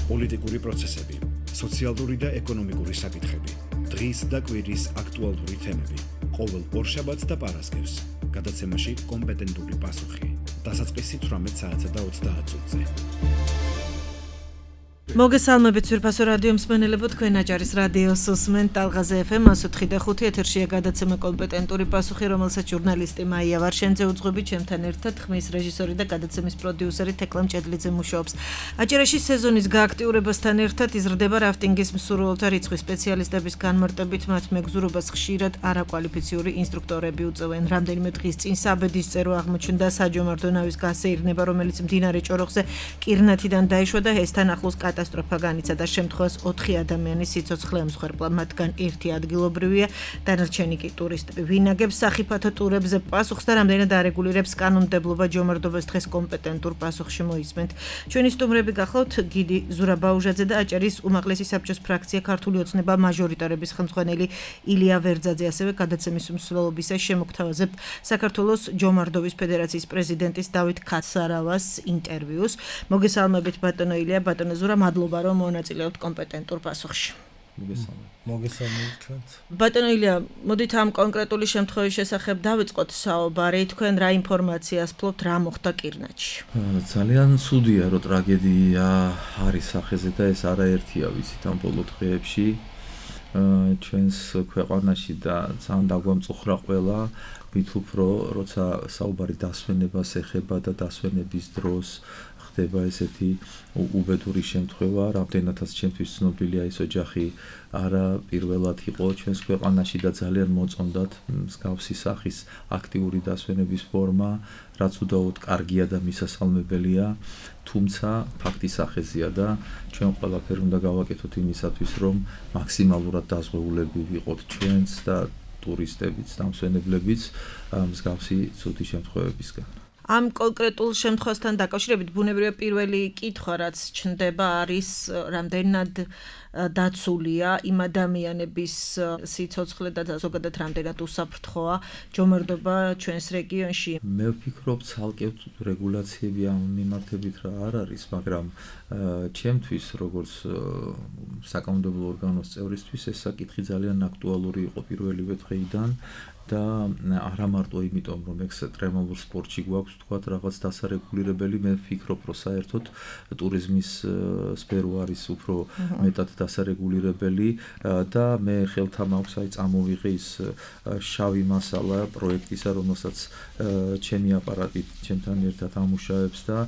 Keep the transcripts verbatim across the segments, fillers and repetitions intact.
პოლიტიკური პროცესები, სოციალური და ეკონომიკური საკითხები, დღის და კვირის აქტუალური თემები, ყოველ ორშაბათს და პარასკევს, გადაცემაში კომპეტენტური პასუხი, დასაწყისი თვრამეტ საათსა და ოცდაათ წუთზე. მოგესალმებით ძვირფასო რადიო მსმენელებო, თქვენ აჭარის რადიოს უსმენთ ტალღაზე ეფ ემ one oh three point five ეთერშია გადაცემა კომპეტენტური პასუხი, რომელსაც ჟურნალისტი მაია ვარშენძე უძღვებით, ჩემთან ერთად ხმის რეჟისორი და გადაცემის პროდიუსერი თეკლა მჭედლიძე მუშაობს. აჭარაში სეზონის გააქტიურებასთან ერთად იზრდება რაფტინგის მსურველთა რიცხვი. სპეციალისტების განმარტებით მათ მეგზურობას ხშირად არაკვალიფიციური ინსტრუქტორები უწევენ. რამდენიმე დღის წინ საბედის წერო აღმოჩნდა საჯომარდო ნავის გასეირნება, რომელიც მდინარე ჭოროხზე კირნათიდან დაიშვა და ესთან ახლოს კატასტროფა განიცადა. შემთხვევას ოთხი ადამიანის სიცოცხლე ემსხვერპლა, მათგან ერთი ადგილობრივია, დანარჩენი კი ტურისტები. ვინაგებს სახიფათო ტურებზე პასუხს და რამდენად არეგულირებს კანონმდებლობა, ჯომარდობას დღეს კომპეტენტურ პასუხში მოისმენთ. ჩვენი სტუმრები გახლავთ გიდი ზურაბაუჟაძე და აჭარის უმაღლესი საბჭოს ფრაქცია ქართული ოცნება მაჟორიტარების ხელმძღვანელი ილია ვერძაძე, ასევე გადაცემის მსვლელობისას შემოგთავაზებთ საქართველოს ჯომარდობის ფედერაციის პრეზიდენტის დავით ქაცარავას ინტერვიუს. მოგესალმებით ბატონო ილია, ბატონო ზურა, მადლობა რომ მონაწილეობთ კომპეტენტურ პასუხში. მოგესალმებით ჩვენც. ბატონო ილია, მოდით ამ კონკრეტული შემთხვევის შესახებ დავიწყოთ საუბარი. თქვენ რა ინფორმაციას ფლობთ, რა მოხდა კირნათში? ძალიან ცუდია, რომ ტრაგედია არის სახეზე და ეს არაერთია, ვიცით, ამ ბოლო დღეებში ჩვენს ქვეყანაში და ძალიან დაგვამწუხრა ყველა, მით უფრო როცა საუბარი დასვენებას ეხება და დასვენების დროს ხდება ესეთი უბედური შემთხვევა, რამდენადაც ჩემთვის ცნობილია ეს ოჯახი არა პირველად იყო ჩვენს ქვეყანაში და ძალიან მოწონდათ მსგავსი სახის აქტიური დასვენების ფორმა, რაც უდაოდ კარგია და მისასალმებელია, თუმცა ფაქტის სახეზია და ჩვენ ყველაფერი უნდა გავაკეთოთ იმისათვის, რომ მაქსიმალურად დაზღვეულები ვიყოთ ჩვენც და ტურისტებიც და მსვენებლებიც მსგავსი ცუდი შემთხვევებისგან. ამ კონკრეტულ შემთხვევასთან დაკავშირებით ბუნებრივია პირველი კითხვა, რაც ჩნდება, არის რამდენად დაცულია იმ ადამიანების სიცოცხლე და ზოგადად რამდენად უსაფრთხოა ჯომარდობა ჩვენს რეგიონში. მე ვფიქრობ, ცალკე რეგულაციები ამ მიმართებით რა არ არის, მაგრამ ჩემთვის როგორც საკანონმდებლო ორგანოს წევრისთვის ეს საკითხი ძალიან აქტუალური იყო პირველივე დღეიდან. და არა მარტო იმიტომ, რომ ექსტრემალურ სპორტში გვაქვს თქვათ რაღაც დასარეგულირებელი, მე ვფიქრობ, რომ საერთოდ ტურიზმის სფერო არის უფრო მეტად დასარეგულირებელი და მე ხელთა მაქვს აი წამოვიღე ის შავი მასალა პროექტისა, რომელსაც ჩემი აპარატი ჩემთან ერთად ამუშავებს და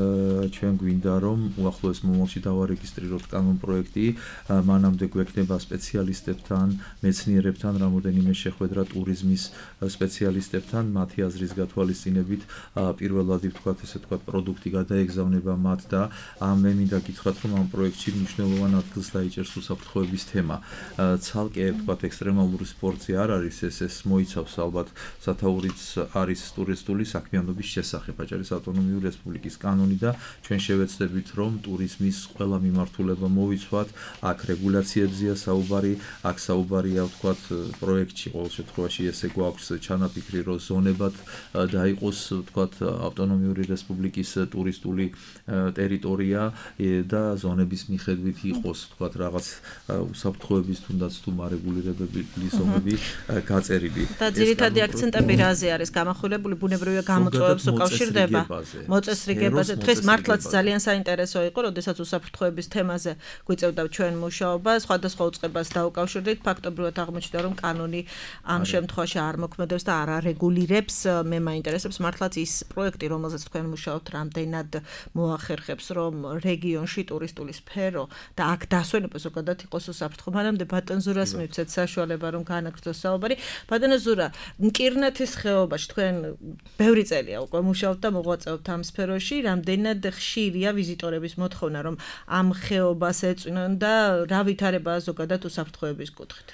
ჩვენ გვინდა, რომ უახლოეს მომავალში დავარეგისტრიროთ კანონ პროექტი, მანამდე გვექნება სპეციალისტებთან, მეცნიერებთან რამოდენიმე შეხვედრა ტურიზმის სპეციალისტებთან, მათი აზრის გათვალისწინებით პირველადი ვთქვათ, ესე ვთქვათ, პროდუქტი გადაეგზავნება მათ და მე მინდა გითხრათ, რომ ამ პროექტში მნიშვნელოვან ადგილს დაიჭერს უსაფრთხოების თემა. ცალკე ვთქვათ, ექსტრემალური სპორტი არ არის, ეს ეს მოიცავს ალბათ სათაურიც არის ტურისტული საქმიანობის შესახებ. აჭარის ავტონომიური რესპუბლიკის კანონი და ჩვენ შევეცდებით, რომ ტურიზმის ყველა მიმართულება მოვიცვათ, აქ რეგულაციებზეა საუბარი, აქ საუბარია ვთქვათ პროექტში ყოველ შემთხვევაში ესე გვაქვს ჩანაფიქრი, რომ ზონებად დაიყოს ვთქვათ ავტონომიური რესპუბლიკის ტურისტული ტერიტორია და ზონების მიხედვით იყოს ვთქვათ რაღაც უსაფრთხოების თუნდაც თუ მარეგულირებელი ზონები გაწერილი. და ძირითადი აქცენტები რაზე არის გამახვილებული? ბუნებრივია გამოწვევებს უკავშირდება მოწესრიგებაზე. დღეს მართლაც ძალიან საინტერესო იყო, როდესაც უსაფრთხოების თემაზე გვიწევდა ჩვენ მუშაობა, სხვადასხვა უწყებას დაუკავშირდით, ფაქტობრივად აღმოჩნდა, რომ კანონი ამ შემთხვევაში არ მოქმედებს და არ არეგულირებს. მე მაინტერესებს მართლაც ის პროექტი, რომელზეც თქვენ მუშაობთ, რამდენად მოახერხებს, რომ რეგიონში ტურისტული სფერო და აქ დასვენება ზოგადად იყოს უსაფრთხო. მანამდე ბატონ ზურას მივცეთ საშუალება, რომ განაგრძოს საუბარი. ბატონო ზურა, კირნათის ხეობაში თქვენ ბევრი წელია უკვე მუშაობთ და მოღვაწეობთ ამ სფეროში, რამდენად ხშირია ვიზიტორების მოთხოვნა, რომ ამ ხეობას ეწვინონ და რა ვითარებაა ზოგადად უსაფრთხოების კუთხით?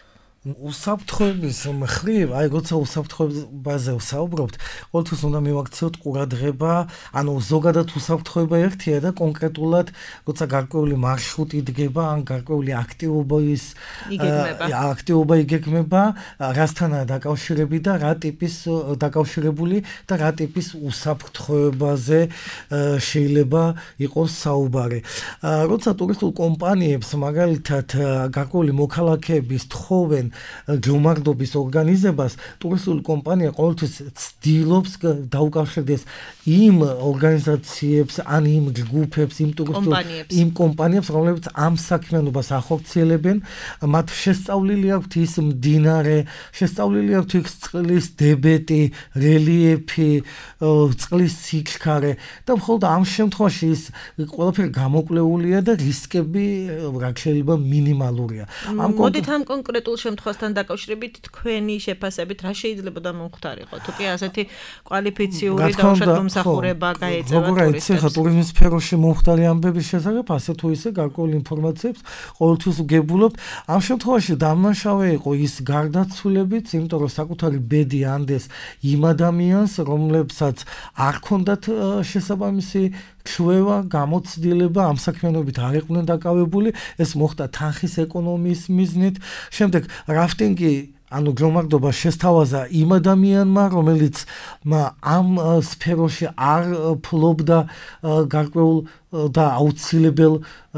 უსაფრთხოების მხრივ, აი როცა უსაფრთხოებაზე ვსაუბრობთ, ყოველთვის უნდა მივაქციოთ ყურადღება, ანუ ზოგადად უსაფრთხოება ერთია და კონკრეტულად როცა გარკვეული მარშრუტი დგება, ან გარკვეული აქტივობის აქტივობა იგეგმება, რასთანაა დაკავშირებული და რა ტიპის დაკავშირებული და რა ტიპის უსაფრთხოებაზე შეიძლება იყოს საუბარი. როცა ტურისტულ კომპანიებს მაგალითად გარკვეული მოქალაქეების თხოვენ ჯომარდობის ორგანიზებას, ტურისტული კომპანია ყოველთვის ცდილობს დაუკავშირდეს იმ ორგანიზაციებს, ან იმ ჯგუფებს, იმ ტურისტულ იმ კომპანიებს, რომლებიც ამ საქმიანობას ახორციელებენ, მათ შესწავლილი აქვთ ის მდინარე, შესწავლილი აქვთ ის წყლის დებეტი, რელიეფი, წყლის სიჩქარე და მხოლოდ ამ შემთხვევაში ის ყველაფერი გამოკვლეულია და რისკები რაც შეიძლება მინიმალურია. მოდით ამ კონკრეტულ შემთხვევასთან დაკავშირებით თქვენი შეფასებით რა შეიძლება დამოხტარიყო? თუ კი ასეთი კვალიფიციური და უშუალოდ მომსახურება გაეწევა ტურისტებს. როგორ იცი ხა ტურიზმის სფეროში მომხდარი ამბების შესახებ ასე თუ ისე გარკვეული ინფორმაციებს ყოველთვის ვგებულობთ. ამ შემთხვევაში დამნაშავე იყო ის გარდაცვლილებიც, იმიტომ რომ საკუთარი ბედი ანდეს იმ ადამიანს, რომლებსაც არ ჰქონდათ შესაბამისი ჩვევა, გამოცდილება, ამ საქმიანობით არ იყვნენ დაკავებული, ეს მოხდა თანხის ეკონომიის მიზნით. შემდეგ რაფტინგი ანუ ჯომარდობა შესთავაზა იმ ადამიანმა, რომელიც ამ სფეროში არ ფლობდა გარკვეულ და აუცილებელ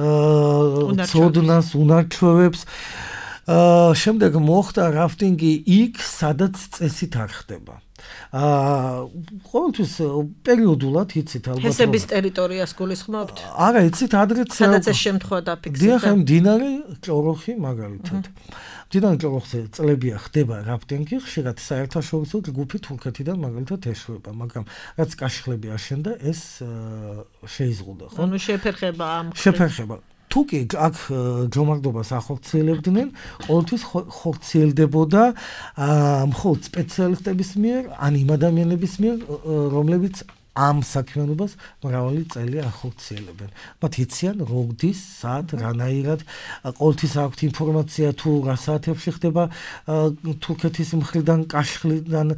ცოდნას, უნარჩვევებს. შემდეგ მოხდა რაფტინგი იქ, სადაც წესით არ ხდება. აა ყოველთვის პერიოდულად იცით ალბათ ჰესების ტერიტორიას გულისხმობთ? არა, იცით ადრეც სადაც ეს შემთხვევა დაფიქსირდა. დიახ, მდინარე ჭოროხი მაგალითად. მდინარე ჭოროხზე წლებია ხდება რაფტინგი, ხშირად საერთაშორისო ჯგუფი თურქეთიდან მაგალითად ეშვება, მაგრამ რაც კაშხლები აშენდა, ეს შეიზღუდა, ხო? ანუ შეფერხება ამ შეფერხება. თუ კი აქ ჯომარდობას ახორციელებდნენ, ყოველთვის ხორციელდებოდა მხოლოდ სპეციალისტების მიერ, ან იმ ადამიანების მიერ, რომლებიც ამ საქმიანობას მრავალი წელი ახორციელებენ. მათ იციან როდის, სად, რანაირად, ყოველთვის აქვთ ინფორმაცია თუ რა საათებში ხდება თურქეთის მხრიდან კაშხლიდან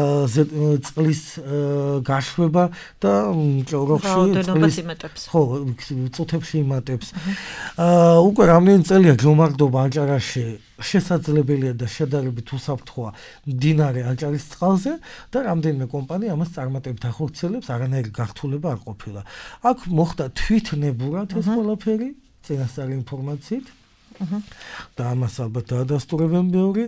წყლის გაშვება და ჭოროხში წყლის ხო, წუთებში იმატებს. უკვე რამდენი წელია ჯომარდობა აჭარაში შესაძლებელია და შედარებით უსაფრთხოა მდინარე აჭარის წყალზე და რამდენიმე კომპანია ამას წარმატებით ახორციელებს, არანაირი გართულება არ ყოფილა. აქ მოხდა თვითნებურად ეს ყველაფერი, წინასწარი ინფორმაციით. და ამას ალბათ დაადასტურებენ ბევრი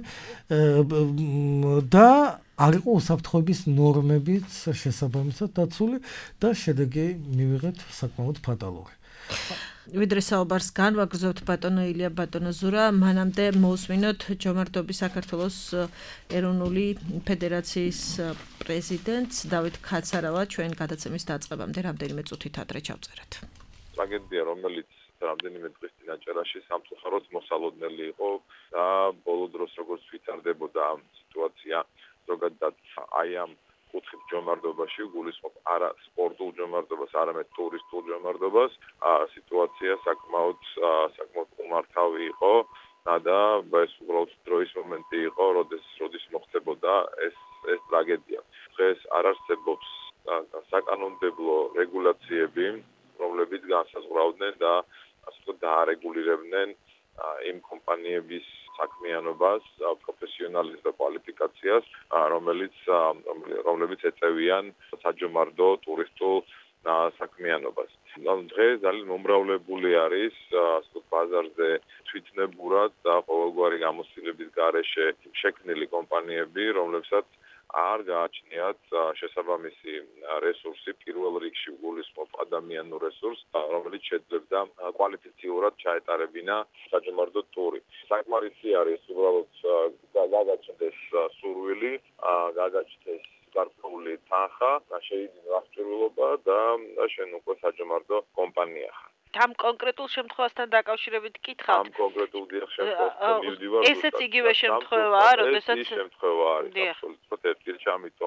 და არ იყო უსაფრთხოების ნორმებიც შესაბამისად დაცული და შედეგი მივიღეთ საკმაოდ ფატალური. ვიდრე საუბარს განვაგრძობთ ბატონო ილია, ბატონო ზურა, მანამდე მოусმინოთ ჯომარდობის საქართველოს ეროვნული ფედერაციის პრეზიდენტს დავით ქაცარავა ჩვენ გადაცემის დაწყებამდე რამდენიმე წუთით ადრე ჩავწერეთ. ტრაგედია, რომელიც რამდენიმე დღის წინ აჭარაში სამწუხაროდ მოსალოდნელი იყო და ბოლო დროს როგორც ვითარდებოდა ამ სიტუაცია, ზოგადად აი ამ კუთხით ჯომარდობაში გულისხმობ არა სპორტულ ჯომარდობას, არამედ ტურისტულ ჯომარდობას, სიტუაცია საკმაოდ საკმაოდ უმართავი იყო და ეს უბრალოდ დროის მომენტი იყო, როდის როდის მოხდებოდა ეს ეს ტრაგედია. დღეს არ არსებობს საკანონმდებლო რეგულაციები, რომლებიც განსაზღვრავდნენ და ასე ვთქვათ დაარეგულირებდნენ იმ კომპანიების საქმიანობას, პროფესიონალიზმს და კვალიფიკაციას, რომელიც რომლებიც ეწევიან საჯომარდო ტურისტულ საქმიანობას. დღეს ძალიან მომრავლებული არის ბაზარზე თვითნებურად და ყოველგვარი გამოცდილების გარეშე შექმნილი კომპანიები, რომლებსაც არ გააჩნიათ შესაბამისი რესურსი, პირველ რიგში გულისხმობ ადამიანურ რესურსს, რომელიც შეძლებდა კვალიფიციურად ჩაეტარებინა საჯომარდო ტური. საკმარისი არის უბრალოდ გაგაჩნდეს სურვილი, გაგაჩნდეს გარკვეული თანხა, შეიძინო აღჭურვილობა და შენ უკვე საჯომარდო კომპანია ხარ. ამ კონკრეტულ შემთხვევასთან დაკავშირებით კითხავთ. ამ კონკრეტულ შემთხვევასთან მივდივარ. ესეც იგივე შემთხვევაა, როდესაც ეს შემთხვევა არის აბსოლუტურად ერთგილში, ამიტომ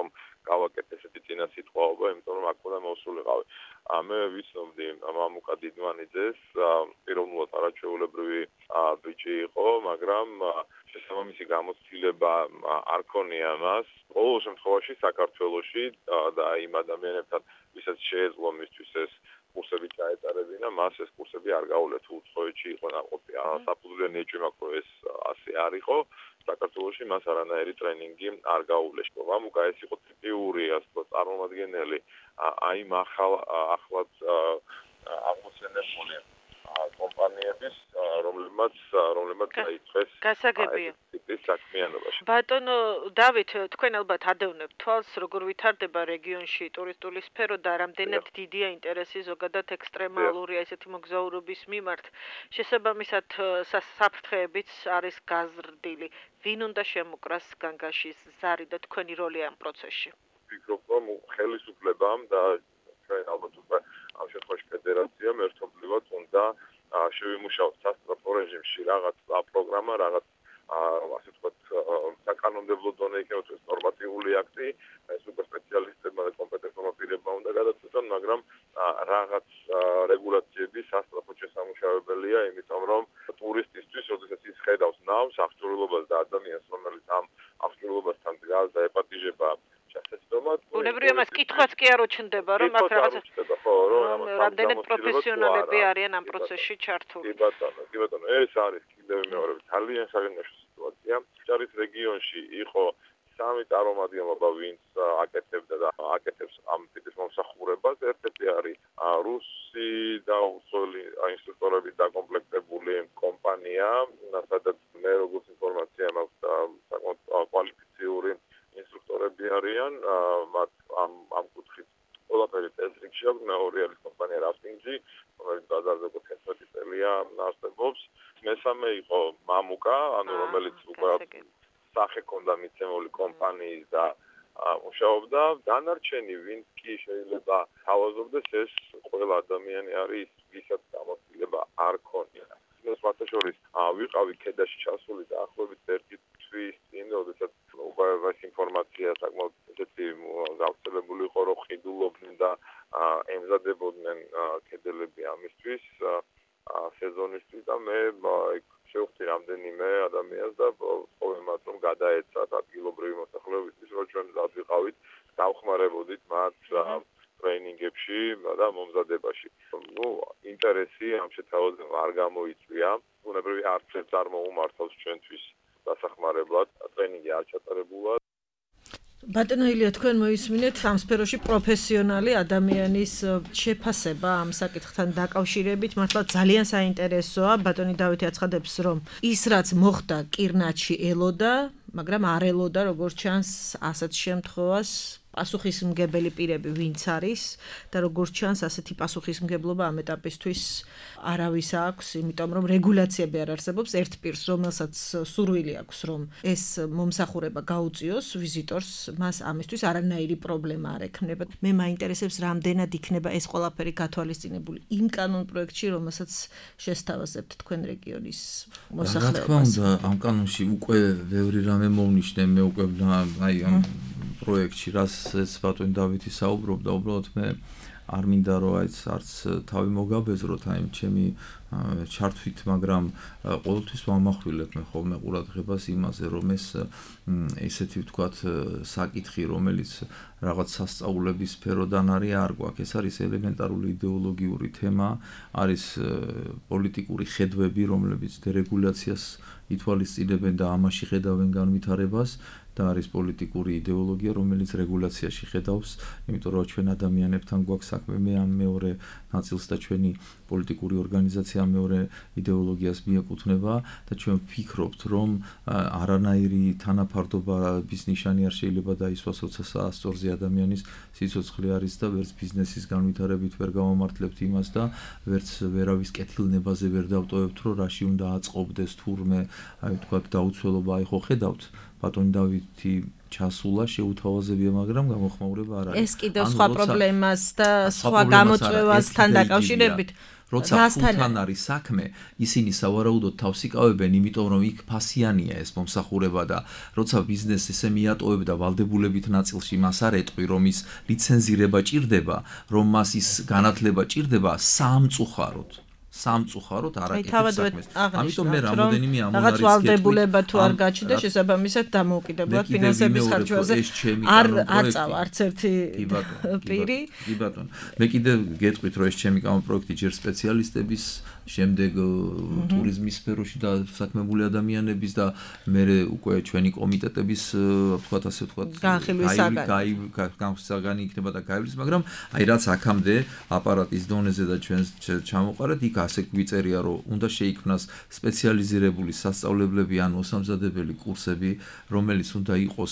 გავაკეთე ესეთი წინა სიტყვაობა, იმიტომ რომ აქ უნდა მოვსულიყავი. მე ვიცნობდი მამუკა დიდმანიძეს, პიროვნულად არაჩვეულებრივი ბიჭი იყო, მაგრამ შესაბამისი გამოცდილება არ ქონია მას. ყოველ შემთხვევაში საქართველოში და იმ ადამიანებთან, ვისაც შეეძლო მისთვის ეს კურსები ჩაეტარებინა, მას ეს კურსები არ გაუვლეთ. უცხოეთში იყო ნაყოფი, საფუძვლიანი ნიჭი მაქვს, რომ ეს ასე არ იყო. საქართველოში მას არანაირი ტრენინგი არ გაუვლეს. მამუკა ეს იყო ტიპიური, ასე ვთქვათ, წარმომადგენელი აი ახალ ახლად აღმოცენებული კომპანიების, რომლებმაც რომლებმაც დაიწყეს გასაგებია ტიპის საქმიანობაში. ბატონო დავით, თქვენ ალბათ ადევნებთ თვალს, როგორ ვითარდება რეგიონში ტურისტული სფერო და რამდენად დიდია ინტერესი ზოგადად ექსტრემალური ესეთი მოგზაურობის მიმართ. შესაბამისად საფრთხეებიც არის გაზრდილი. ვინ უნდა შემოკრას განგაშის ზარი და თქვენი როლი ამ პროცესში? ვფიქრობ, რომ ხელისუფლებამ და ჩვენ ალბათ უკვე ამ შემთხვევაში ფედერაციამ ერთობლივად უნდა შევიმუშაოთ სასწრაფო რეჟიმში რაღაც პროგრამა, რაღაც ასე ვთქვათ, საკანონმდებლო დონე იქნება ეს ნორმატიული აქტი, ეს უკვე სპეციალისტებმა და კომპეტენტურმა პირებმა უნდა გადაწყვეტონ, მაგრამ რაღაც რეგულაციები სასწრაფოდ შესამუშავებელია, იმიტომ რომ ტურისტისთვის, როდესაც ის ხედავს ნავს, აღჭურვილობას და ადამიანს, რომელიც ამ აღჭურვილობასთან დგას და ეპატიჟება ბუნებრივია მას კითხვაც კი არ უჩნდება, რომ აქ რაღაცა რამდენად პროფესიონალები არიან ამ პროცესში ჩართული. კი ბატონო, კი ბატონო, ეს არის კიდევ მეორე ძალიან საგანგაშო სიტუაცია. ჯარის რეგიონში იყო სამი წარმომადგენლობა, ვინც აკეთებდა და აკეთებს ამ ტიპის მომსახურებას. ერთ-ერთი არის რუსი და უცხოელი ინსტრუქტორებით დაკომპლექტებული კომპანია, სადაც მე როგორც ინფორმაცია მაქვს, საკმაოდ კვალიფიციური ინსტრუქტორები არიან, მათ ამ ამ კუთხით ყველაფერი წესრიგში აქვს. მეორე არის კომპანია რაფტინგი, რომელიც ბაზარზე თერთმეტი წელია არსებობს. მესამე იყო მამუკა, ანუ რომელიც უკვე სახე ჰქონდა მიცემული კომპანიის და მუშაობდა. დანარჩენი, ვინც კი შეიძლება თავაზობდეს, ეს ყველა ადამიანი არის, ვისაც გამოცდილება არ ქონია. ეს მათაშორის ვიყავი ქედაში ჩასული დაახლოებით ერთი თვის წინ, როდესაც უკვე ეს ინფორმაცია საკმაოდ ესეთი გავრცელებული იყო, რომ ხიდულობდნენ და ემზადებოდნენ ქედელები ამისთვის სეზონისთვის და მე შევხვდი რამდენიმე ადამიანს და ვთხოვე მათ, რომ გადაეცათ ადგილობრივი მოსახლეობისთვის, რომ ჩვენ მზად ვიყავით, დავხმარებოდით მათ ტრეინინგებში და მომზადებაში. ნუ ინტერესი ამ შეთავაზებამ არ გამოიწვია. ბუნებრივი არც ერთ არ მოუმართავს ჩვენთვის დასახმარებლად, ტრენინგი არ ჩატარებულა. ბატონო ილია, თქვენ მოისმინეთ ამ სფეროში პროფესიონალი ადამიანის შეფასება ამ საკითხთან დაკავშირებით, მართლა ძალიან საინტერესოა. ბატონი დავითი აცხადებს, რომ ის რაც მოხდა კირნატში ელოდა, მაგრამ არ ელოდა როგორც ჩანს ასეთ შემთხვევას პასუხისმგებელი პირები ვინც არის და როგორც ჩანს ასეთი პასუხისმგებლობა ამ ეტაპისთვის არავის აქვს, იმიტომ რომ რეგულაციები არ არსებობს. ერთ პირს, რომელსაც სურვილი აქვს, რომ ეს მომსახურება გაუწიოს ვიზიტორს, მას ამისთვის არანაირი პრობლემა არ ექნება. მე მაინტერესებს, რამდენად იქნება ეს ყველაფერი გათვალისწინებული იმ კანონ პროექტში, რომელსაც შესთავაზებთ თქვენ რეგიონის მოსახლეობას. რა თქმა უნდა, ამ კანონში უკვე ბევრი რამე მოვნიშნე, მე უკვე აი ამ პროექტში, რასაც ბატონი დავითი საუბრობდა, უბრალოდ მე არ მინდა რომ აიც არც თავი მოგაბეზროთ აი ჩემი ჩართვით, მაგრამ ყოველთვის ვამახვილებ მე ხოლმე ყურადღებას იმაზე, რომ ეს ესეთი ვთქვათ საკითხი, რომელიც რაღაც სასწაულების სფეროდან არის, არ გვაქვს. ეს არის ელემენტარული იდეოლოგიური თემა, არის პოლიტიკური ხედვები, რომლებიც დერეგულაციას ითვალისწინებენ და ამაში ხედავენ განვითარებას. და არის პოლიტიკური იდეოლოგია, რომელიც რეგულაციაში ხედავს, იმიტომ რომ ჩვენ ადამიანებთან გვაქვს საქმე, მე ამ მეორე ნაწილს და ჩვენი პოლიტიკური ორგანიზაცია მეორე იდეოლოგიას მიეკუთვნება და ჩვენ ვფიქრობთ, რომ არანაირი თანაფარდობის ნიშანი არ შეიძლება დაისვას, როცა საასწორზე ადამიანის სიცოცხლე არის და ვერც ბიზნესის განვითარებით ვერ გავამართლებთ იმას და ვერც ვერავის კეთილნებაზე ვერ დავტოვებთ, რომ რაში უნდა აწყობდეს თურმე, აი ვთქვათ, დაუცველობა, აი ხო ხედავთ ბატონი დავითი ჩასულა შეუთავაზებია, მაგრამ გამოხმაურება არ არის. ეს კიდევ სხვა პრობლემას და სხვა გამოწვევასთან დაკავშირებით როცა ფულთან არის საქმე, ისინი სავარაუდოდ თავს იკავებენ, იმიტომ რომ იქ ფასიანია ეს მომსახურება და როცა ბიზნესი ესე მიატოვებდა ვალდებულებით ნაწილში მას არ ეტყვი, რომ ის ლიცენზირება ჭირდება, რომ მას ის განათლება ჭირდება სამწუხაროდ. სამწუხაროდ არ აკეთებს საქმეს. ამიტომ მე რამოდენიმე ამონარიც რაღაც ვალდებულება თუ არ გაჩნდა, შესაბამისად დამოუკიდებლად ფინანსების ხარჯვაზე არ აწავა არც ერთი პირი. კი ბატონო. მე კიდე გეტყვით, რომ ეს ჩემი კამპროექტი ჯერ სპეციალისტების, შემდეგ ტურიზმის სფეროში დასაქმებული ადამიანების და მე უკვე ჩვენი კომიტეტების, ვთქვათ ასე ვთქვათ, განხილვისაგანი იქნება და გაივლის, მაგრამ აი რაც აქამდე აპარატის დონეზე და ჩვენ ჩამოყარეთ, იქ ასე გვიწერია, რომ უნდა შეიქმნას სპეციალიზირებული სასწავლებლები ან მოსამზადებელი კურსები, რომელიც უნდა იყოს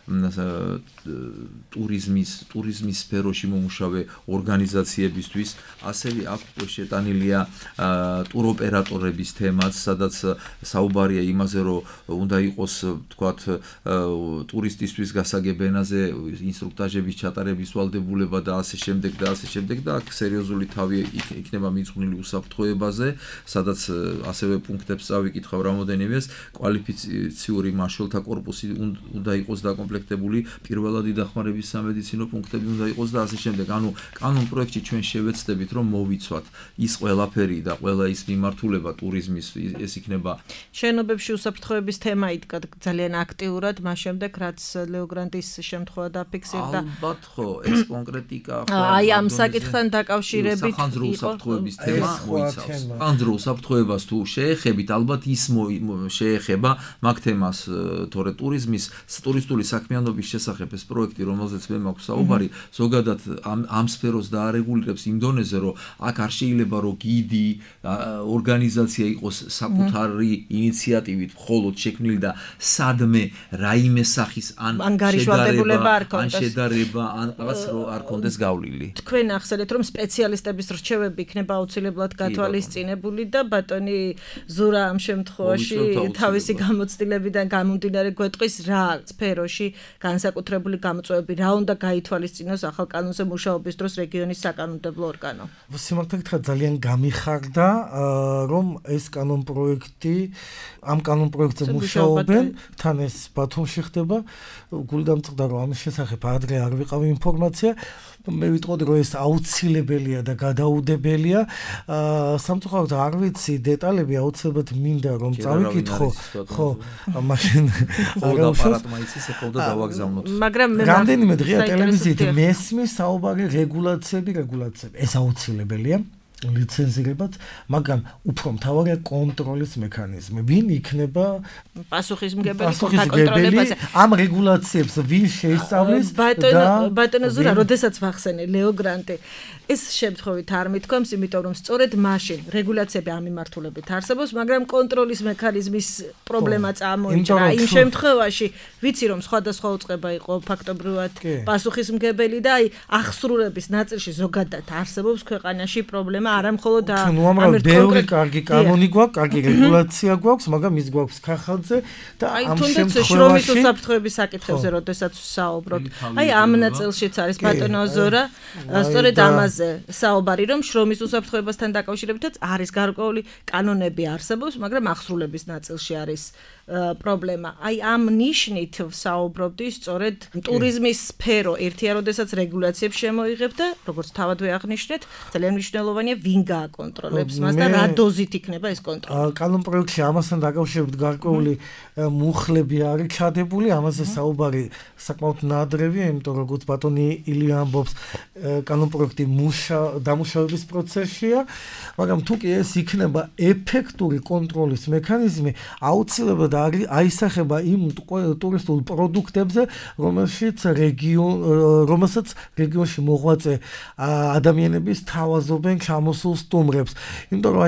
ტურიზმის, ტურიზმის სფეროში მომუშავე ორგანიზაციებისთვის, ასევე აქ შეტანილია ტუროპერატორების თემაც, სადაც საუბარია იმაზე, რომ უნდა იყოს, ვთქვათ, ტურისტისთვის გასაგებ ენაზე ინსტრუქტაჟების ჩატარების ვალდებულება და ასე შემდეგ და ასე შემდეგ და აქ სერიოზული თავი იქნება მიძღვნილი უსაფრთხოებაზე, სადაც ასევე პუნქტებს წავიკითხავ რამოდენიმეს, კვალიფიციური მაშველთა კორპუსი უნდა იყოს დაკომპლექტებული, პირველადი დახმარების სამედიცინო პუნქტები უნდა იყოს და ასე შემდეგ. ანუ კანონ პროექტში ჩვენ შევეცდებით, რომ მოვიცვათ ის ყველაფერი და ყველა ის მიმართულება ტურიზმის ეს იქნება. შენობებში უსაფრთხოების თემა იდგა ძალიან აქტიურად, მას შემდეგ რაც ლეოგრანტის შემთხვევა დაფიქსირდა. ალბათ ხო, ეს კონკრეტიკა ხო. აი ამ საკითხთან დაკავშირებით სახანძრო უსაფრთხოების თემა მოიცავს. სახანძრო უსაფრთხოებას თუ შეეხებით, ალბათ ის შეეხება მაგ თემას, თორე ტურიზმის, ტურისტული საქმიანობის შესახებ ეს პროექტი, რომელზეც მე მაქვს საუბარი, ზოგადად ამ ამ სფეროს დაარეგულირებს იმ დონეზე, რომ აქ არ შეიძლება რომ გიდი ორგანიზაცია იყოს საკუთარი ინიციატივით მხოლოდ შექმნილი და სადმე რაიმე სახის ან შედარება ან შედარება ან რაღაც რო არ კონდეს გავლილი. თქვენ ახსენეთ, რომ სპეციალისტების რჩევები იქნება აუცილებლად გათვალისწინებული და ბატონი ზურა ამ შემთხვევაში თავისი გამოცდილებიდან გამომდინარე გვეტყვის რა სფეროში განსაკუთრებული გამოწვევები რა უნდა გაითვალისწინოს ახალ კანონზე მუშაობის დროს რეგიონის საკანონმდებლო ორგანო. სიმართლე გითხრათ, ძალიან გამიხარდა, რომ ეს კანონ პროექტი ამ კანონ პროექტზე მუშაობენ, თან ეს ბათუმში ხდება. გულდამწყდა, რომ ამის შესახებ ადრე არ ვიყავი ინფორმაცია. მე ვიტყოდი, რომ ეს აუცილებელია და გადაუდებელია. სამწუხაროდ არ ვიცი დეტალები, აუცილებლად მინდა რომ წავიკითხო. ხო, მაშინ აპარატმა იცის ეხლა დავაგზავნოთ. მაგრამ მე რამდენიმე დღეა ტელევიზიით მესმის საუბარი რეგულაციები, რეგულაციები. ეს აუცილებელია. ლიცენზირებაც, მაგრამ უფრო მთავარია კონტროლის მექანიზმი. ვინ იქნება პასუხისმგებელი კონტროლებაზე? ამ რეგულაციებს ვინ შეისწავლის და ბატონო ზურა, როდესაც ვახსენე ლეოგრანტი, ეს შემთხვევით არ მithქვამს, იმიტომ რომ სწორედ მაშინ რეგულაციები ამ მიმართულებით არსებობს, მაგრამ კონტროლის მექანიზმის პრობლემა წამოიჭრა. იმ შემთხვევაში ვიცი რომ სხვადასხვა უწყება იყო ფაქტობრივად პასუხისმგებელი და აი ახსრულების ნაწილში ზოგადად არსებობს ქვეყანაში პრობლემა. არა მხოლოდ ამერ ბევრი კარგი კანონი გვაქვს, კარგი რეგულაცია გვაქვს, მაგრამ ის გვაქვს ქახალზე და ამ შემთხვევაში შრომის უსაფრთხოების საკითხებზე როდესაც საუბრობთ. აი ამ ნაწილშიც არის ბატონო ზორა, სწორედ ამაზე საუბარი, რომ შრომის უსაფრთხოებასთან დაკავშირებითაც არის გარკვეული კანონები არსებობს, მაგრამ ახსრულების ნაწილში არის პრობლემა. აი ამ ნიშნით საუბრობდი სწორედ ტურიზმის სფერო ერთია, როდესაც რეგულაციებს შემოიღებ და როგორც თავადვე აღნიშნეთ, ძალიან მნიშვნელოვანია ვინ გააკონტროლებს მას და რა დოზით იქნება ეს კონტროლი. კანონ პროექტში ამასთან დაკავშირებით გარკვეული მუხლები არის ჩადებული, ამაზე საუბარი საკმაოდ ნადრევია, იმიტომ რომ როგორც ბატონი ილია ამბობს, კანონ პროექტი დამუშავების პროცესშია, მაგრამ თუ კი ეს იქნება ეფექტური კონტროლის მექანიზმი, აუცილებლად აისახება იმ ტურისტულ პროდუქტებზე, რომელშიც რეგიონ, რომელსაც რეგიონში მოღვაწე ადამიანების თავაზობენ ჩამოსულ სტუმრებს. იმიტომ რომ აი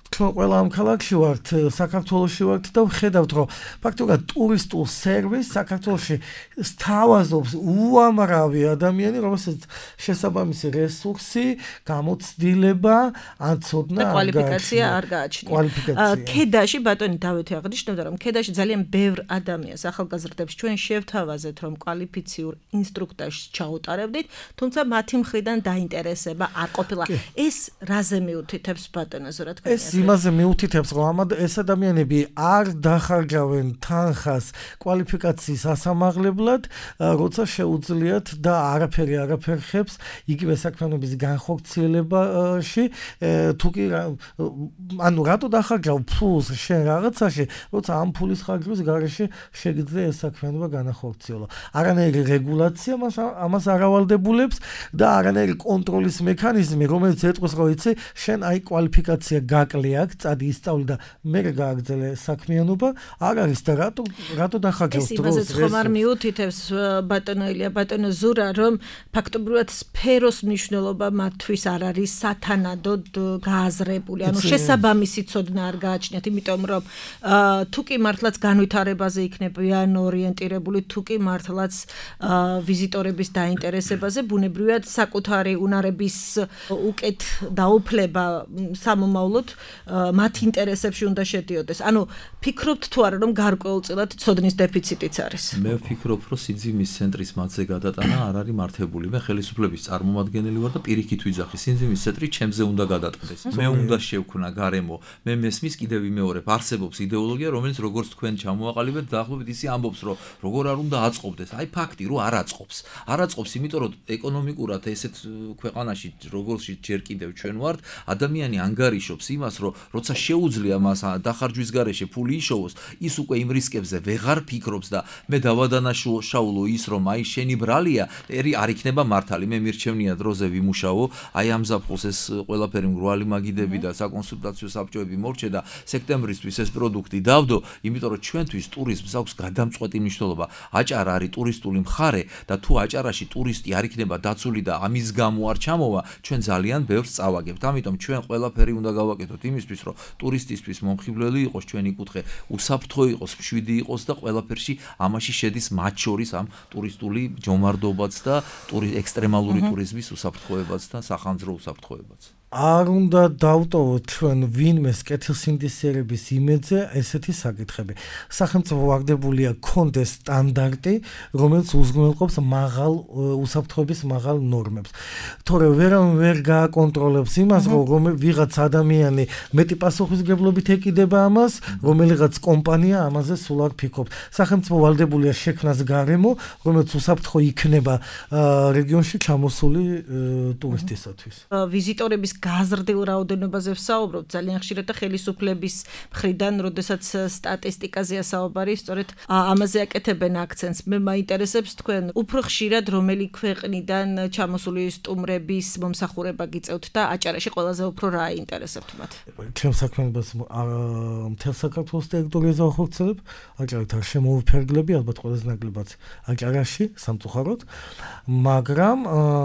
ჩვენ ყველა ამ ქალაქში ვართ, საქართველოში ვართ და ვხედავთ, რომ ფაქტობრივად ტურისტულ სერვისს საქართველოში სთავაზობს უამრავი ადამიანი, რომელსაც შესაბამისი რესურსი, გამოცდილება, ან ცოდნა და კვალიფიკაცია არ გააჩნია. კვალიფიკაცია. ქედაში ბატონი დავითი აღნიშნავდა, რომ ქედაში ძალიან ბევრ ადამიანს ახალგაზრდებს ჩვენ შევთავაზეთ, რომ კვალიფიციურ ინსტრუქტორს ჩაუტარებდით, თუმცა მათი მხრიდან დაინტერესება არ ყოფილა. ეს რაზე მიუთითებს ბატონო რა თქმა უნდა? იმაზე მიუთითებს, რომ ამ ეს ადამიანები არ დახარჯავენ თანხას კვალიფიკაციის ასამაღლებლად, როცა შეუძლიათ და არაფერი არაფერ ხებს იგივე საქმიანობის განხორციელებაში, თუ კი ანუ რატო დახარჯავ ფულს შენ რაღაცაში, როცა ამ ფულის ხარჯვის გარეშე შეგიძლია ეს საქმიანობა განახორციელო. არანაირი რეგულაცია ამას არ ავალდებულებს და არანაირი კონტროლის მექანიზმი, რომელიც ეტყვის, რომ იცი, შენ აი კვალიფიკაცია გაკლია აქ წადი ისწავლე და მე გააგრძელე საქმიანობა, არ არის და რატო რატო დახარჯავს დროს? ეს იმაზე ხომ არ მიუთითებს ბატონო ილია, ბატონო ზურა, რომ ფაქტობრივად სფეროს მნიშვნელობა მათთვის არ არის სათანადოდ გააზრებული, ანუ შესაბამისი ცოდნა არ გააჩნიათ, იმიტომ რომ თუ კი მართლაც განვითარებაზე იქნებიან ორიენტირებული, თუ კი მართლაც ვიზიტორების დაინტერესებაზე, ბუნებრივად საკუთარი უნარების უკეთ დაუფლება სამომავლოდ მათ ინტერესებში უნდა შედიოდეს. ანუ ფიქრობთ თუ არა რომ გარკვეულწილად ცოდნის დეფიციტიც არის? მე ვფიქრობ, რომ სიძიმის ცენტრის მათზე გადატანა არ არის მართებული. მე ხელისუფლების წარმომადგენელი ვარ და პირიქით ვიძახი, სიძიმის ცენტრი ჩემზე უნდა გადატყდეს. მე უნდა შევქნა გარემო. მე მესმის კიდევ ვიმეორებ, არსებობს იდეოლოგია, რომელიც როგორც თქვენ ჩამოაყალიბეთ, დაახლოებით ისე ამბობს, რომ როგორ არ უნდა აწყობდეს. აი ფაქტი, რომ არ აწყობს. არ აწყობს, იმიტომ რომ ეკონომიკურად ესეთ ქვეყანაში, როგორში ჯერ კიდევ ჩვენ ვართ, ადამიანი ანგარიშობს იმას, რომ როცა შეუძლია მას დახარჯვის გარეშე ფული იშოვოს, ის უკვე იმ რისკებზე ვეღარ ფიქრობს და მე დავადანაშაულო ის, რომ აი შენი ბრალია, ერი არ იქნება მართალი, მე მირჩევნია დროზე ვიმუშაო, აი ამ ზაფხულს ეს ყველაფერი მრგვალი მაგიდები და საკონსულტაციო საბჭოები მორჩე და სექტემბრისთვის ეს პროდუქტი დავდო, იმიტომ რომ ჩვენთვის ტურიზმს აქვს გადამწყვეტი მნიშვნელობა. აჭარა არის ტურისტული მხარე და თუ აჭარაში ტურისტი არ იქნება დაცული და ამის გამო არ ჩამოვა, ჩვენ ძალიან ბევრს წავაგებთ. ამიტომ ჩვენ ყველაფერი უნდა გავაკეთოთ იმისთვის, რომ ტურისტისთვის მომხიბვლელი იყოს ჩვენი კუთხე, უსაფრთხო იყოს, მშვიდი იყოს და ყველაფერში ამაში შედის მათ შორის ამ ტურისტული ჯომარდობაც და ექსტრემალური ტურიზმის უსაფრთხოებაც და სახანძრო უსაფრთხოებაც. არ უნდა დავტოვოთ ჩვენ ვინმეს კეთილსინდისიერების იმედზე ესეთი საკითხები. სახელმწიფო ვარდებულია კონდეს სტანდარტი, რომელიც უზრუნველყოფს მაღალ უსაფრთხოების მაღალ ნორმებს. თორე ვერავინ ვერ გააკონტროლებს იმას, რომ ვიღაც ადამიანი მეტი პასუხისმგებლობით ეკიდება ამას, რომელიღაც კომპანია ამაზე სულ არ ფიქრობს. სახელმწიფო ვალდებულია შექმნას გარემო, რომელიც უსაფრთხო იქნება რეგიონში ჩამოსული ტურისტისათვის. ვიზიტორების გაზრდილ რაოდენობაზე ვსაუბრობ, ძალიან ხშირად და ხელისუფლების მხრიდან, როდესაც სტატისტიკაზეა საუბარი, სწორედ ამაზე აკეთებენ აქცენტს. მე მაინტერესებს თქვენ უფრო ხშირად რომელი ქვეყნიდან ჩამოსული სტუმრების მომსახურება გიწევთ და აჭარაში ყველაზე უფრო რა აინტერესებთ მათ? ჩემ საქმიანობას მთელ საქართველოს ტერიტორიაზე ვახორციელებ, აჭარით არ შემოვიფერგლები, ალბათ ყველაზე ნაკლებად აჭარაში, სამწუხაროდ, მაგრამ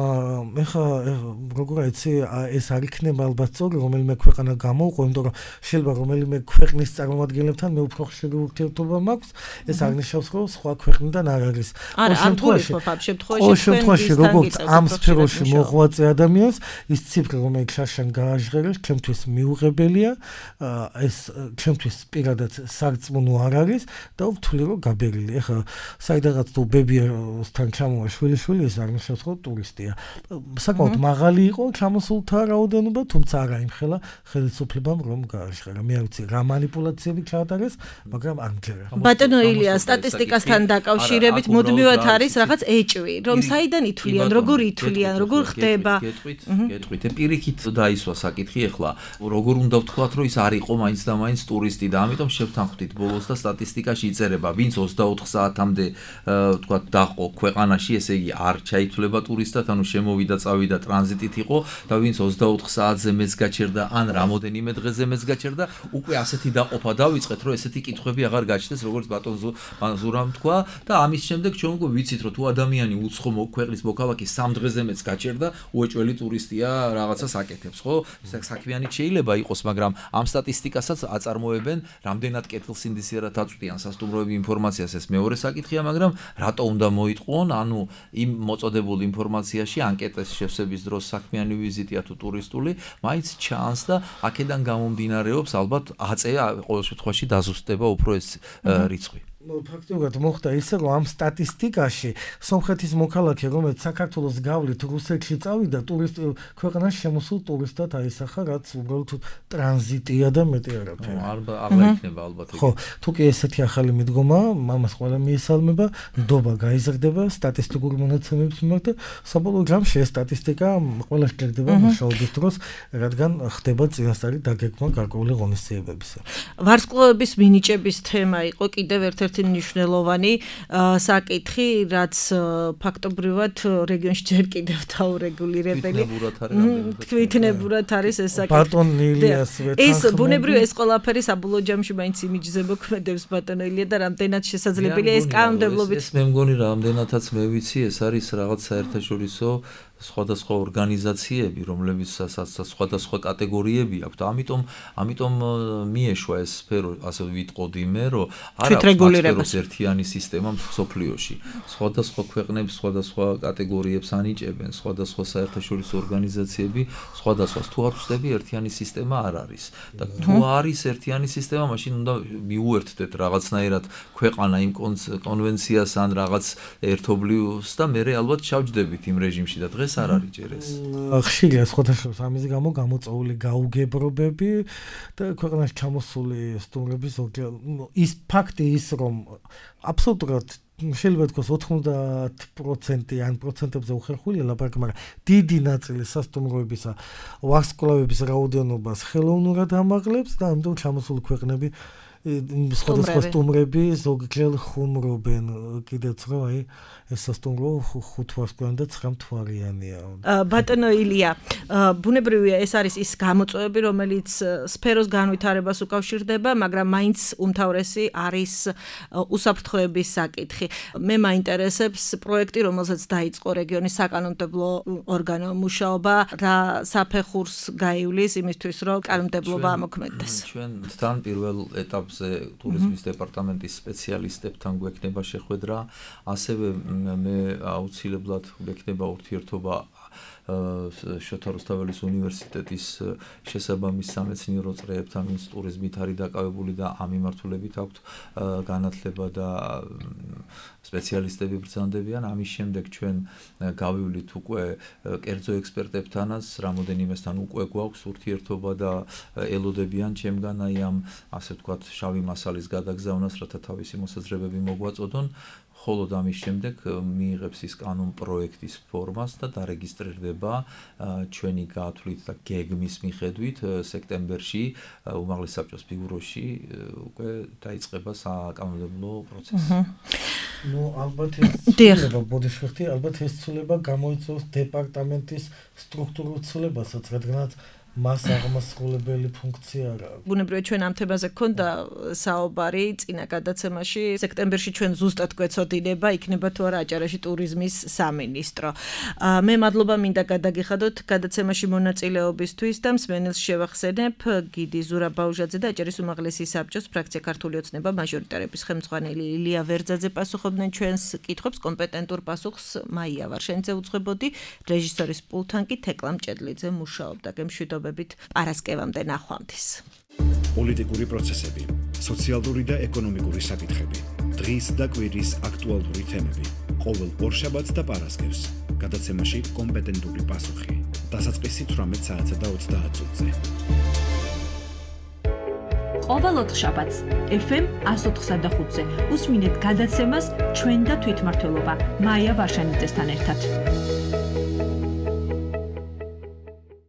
ეხლა როგორ აიცი ეს არ იქნება ალბათ სწორი, რომელიმე ქვეყანა გამოვყო, იმიტომ რომ შეიძლება რომელიმე ქვეყნის წარმომადგენლებთან მე უფრო ხშირი ურთიერთობა მაქვს, ეს არ ნიშნავს, რომ სხვა ქვეყნიდან არ არის. არა, არ გულისხმობ ამ შემთხვევაში, შემთხვევაში როგორც ამ სფეროში მოღვაწე ადამიანს, ის ციფრი, რომელიც შარშან გააჟღერეს, ჩემთვის მიუღებელია, ეს ჩემთვის პირადად სარწმუნო არ არის და ვთვლი, რომ გაბერილი. ეხლა საიდანაც თუ ბებიასთან ჩამოვა შვილიშვილი, ეს არ ნიშნავს, რომ ტურისტია. საკმაოდ მაღალი იყო ჩამოსულთა რაოდენობა, თუმცა არა იმხელა ხელისუფლებამ რომ გააჟღერა. მე არ ვიცი რა манипуляციები ჩაატარეს, მაგრამ არ მჯერა. ბატონო ილია, სტატისტიკასთან დაკავშირებით მუდმივად არის რაღაც ეჭვი, რომ საიდან ითვლიან, როგორ ითვლიან, როგორ ხდება? გეტყვით, გეტყვით. პირიქით დაისვა საკითხი ეხლა, როგორ უნდა ვთქვათ, რომ ის არ იყო მაინც და მაინც ტურისტი და ამიტომ შევთანხმდით ბოლოს და სტატისტიკაში იწერება, ვინც ოცდაოთხ საათამდე ვთქვათ დაყო ქვეყანაში, ესე იგი არ ჩაითვლება ტურისტად, ანუ შემოვიდა, წავიდა ტრანზიტით იყო და ვინც ოცდაოთხ ოთხ საათზე მეც გაჩერდა ან რამოდენიმე დღეზე მეც გაჩერდა უკვე ასეთი დაყოფა დავიწყეთ რომ ესეთი კითხვები აღარ გაჩნდეს როგორც ბატონ ზურამ თქვა და ამის შემდეგ ჩვენ უკვე ვიცით რომ თუ ადამიანი უცხო ქვეყნის მოქალაქე სამ დღეზე მეც გაჩერდა უეჭველი ტურისტია რაღაცას აკეთებს ხო საქმიანი შეიძლება იყოს მაგრამ ამ სტატისტიკასაც აწარმოებენ რამდენად კეთილსინდისიერად აწვდიან სასტუმროები ინფორმაციას ეს მეორე საკითხია მაგრამ რატო უნდა მოიტყვონ ანუ იმ მოწოდებულ ინფორმაციაში ანკეტის შევსების დროს საქმიანი ვიზიტია თუ ტურისტული მაინც ჩანს და აქედან გამომდინარეობს ალბათ აწე ყოველ შემთხვევაში დაზუსტება უფრო ეს რიცხვი ფაქტობრივად მოხდა ისე რომ ამ სტატისტიკაში სომხეთის მოქალაქე რომელიც საქართველოს გავლით რუსეთში წავიდა ტურისტ ქვეყანაში შემოსულ ტურისტად აისახა რაც უბრალოდ ტრანზიტია და მეტი არაფერი აღარ იქნება ალბათ ხო თუ კი ესეთი ახალი მიდგომა მამას ყველა მიესალმება ნდობა გაიზრდება სტატისტიკური მონაცემების მიმართ და საბოლოო ჯამში ეს სტატისტიკა ყველა შეგდება მუშაობის დროს რადგან ხდება წინასწარი დაგეგმვა გარკვეული ღონისძიებებისა ვარსკვლავების მინიჭების თემა იყო კიდევ ერთ მნიშვნელოვანი საკითხი, რაც ფაქტობრივად რეგიონში ჯერ კიდევ დაურეგულირებელი. თვითნებურად არის ეს საკითხი. ბატონ ილიას ვეთანხმები. ეს ბუნებრივ ეს ყველაფერი საბოლოო ჯამში მაინც იმიჯზე მოქმედებს ბატონ ილია და რამდენად შესაძლებელია ეს კანონმდებლობით. ეს მე მგონი რამდენადაც მე ვიცი, ეს არის რაღაც საერთაშორისო სხვადასხვა ორგანიზაციები, რომლებიცაც სხვადასხვა კატეგორიები აქვს და ამიტომ ამიტომ მიეშვა ეს სფერო, ასე ვიტყოდი მე, რომ არ აქვს ერთიანი სისტემა მსოფლიოში. სხვადასხვა ქვეყნები სხვადასხვა კატეგორიებს ანიჭებენ, სხვადასხვა საერთაშორისო ორგანიზაციები სხვადასხვას. თუ არ ვწდები ერთიანი სისტემა არ არის. და თუ არის ერთიანი სისტემა, მაშინ უნდა მიუერთდეთ რაღაცნაირად ქვეყანა იმ კონვენციას ან რაღაც ერთობლივს და მე ალბათ ჩავჯდებით იმ რეჟიმში და დღეს არ არის ჯერ ეს. ხშირია სხვადასხვა ამის გამო გამოწვეული გაუგებრობები და ქვეყანაში ჩამოსული სტუმრების ის ფაქტი ის რომ აბსოლუტურად შეიძლება თქვას ოთხმოცდაათ პროცენტი ან პროცენტებზე უხერხულია ლაპარაკი, მაგრამ დიდი ნაწილი სასტუმროებისა ვარსკვლავების რაოდენობას ხელოვნურად ამაღლებს და ამიტომ ჩამოსული ქვეყნები სხვადასხვა სტუმრები ზოგჯერ ხუმრობენ კიდეც რომ აი ეს სასტუმრო ხუთ ვარსკვლავიანი და ცხრა მთვარიანია. ბატონო ილია, ბუნებრივია ეს არის ის გამოწვევები, რომელიც სფეროს განვითარებას უკავშირდება, მაგრამ მაინც უმთავრესი არის უსაფრთხოების საკითხი. მე მაინტერესებს პროექტი, რომელსაც დაიწყო რეგიონის საკანონმდებლო ორგანო მუშაობა, რა საფეხურს გაივლის იმისთვის, რომ კანონმდებლობა ამოქმედდეს. ჩვენ თან პირველ ეტაპზე ტურიზმის დეპარტამენტის სპეციალისტებთან გვექნება შეხვედრა, ასევე მე აუცილებლად გვექნება ურთიერთობა შოთა რუსთაველის უნივერსიტეტის შესაბამის სამეცნიერო წრეებთან, ვინც ტურიზმით არის დაკავებული და ამ მიმართულებით აქვთ განათლება და სპეციალისტები ბრძანდებიან. ამის შემდეგ ჩვენ გავივლით უკვე კერძო ექსპერტებთანაც, რამოდენიმესთან უკვე გვაქვს ურთიერთობა და ელოდებიან ჩემგან აი ამ ასე ვთქვათ შავი მასალის გადაგზავნას, რათა თავისი მოსაზრებები მოგვაწოდონ. ხოლო ამის შემდეგ მიიღებს ის კანონ პროექტის ფორმას და დარეგისტრირდება ჩვენი გაათვლით და გეგმის მიხედვით სექტემბერში უმაღლეს საბჭოს ბიუროში უკვე დაიწყება საკანონმდებლო პროცესი. ნუ ალბათ ეს ცვლილება ბოდიშვილთი ალბათ ეს ცვლილება გამოიწვევს დეპარტამენტის სტრუქტურულ ცვლილებასაც, რადგანაც მას აღმასრულებელი ფუნქცია არ აქვს. ბუნებრივად ჩვენ ამ თემაზე გქონდა საუბარი წინა გადაცემაში. სექტემბერში ჩვენ ზუსტად გვეცოდინება, იქნება თუ არა აჭარაში ტურიზმის სამინისტრო. მე მადლობა მინდა გადაგიხადოთ გადაცემაში მონაწილეობისთვის და მსმენელს შევახსენებ გიდი ზურა ბაუჟაძე და აჭარის უმაღლესი საბჭოს ფრაქცია ქართული ოცნება მაჟორიტარების ხელმძღვანელი ილია ვერძაძე პასუხობდნენ ჩვენს კითხვებს. კომპეტენტურ პასუხს მაია ვარშენიძე უძღვებოდი, რეჟისორის პულტთან კი თეკლა მჭედლიძე მუშაობდა. გემშვიდობ პარასკევამდე ნახვამდის. პოლიტიკური პროცესები, სოციალური და ეკონომიკური საკითხები, დღის და კვირის აქტუალური თემები. ყოველ ორშაბათს და პარასკევს გადაცემაში კომპეტენტური პასუხი. დასაწყისი თვრამეტ საათსა და ოცდაათ წუთზე. ყოველ ოთხშაბათს ეფ ემ εκατო ოთხსა და ხუთზე უსმინეთ გადაცემას ჩვენ და თვითმმართველობა მაია ვარშენიძესთან ერთად.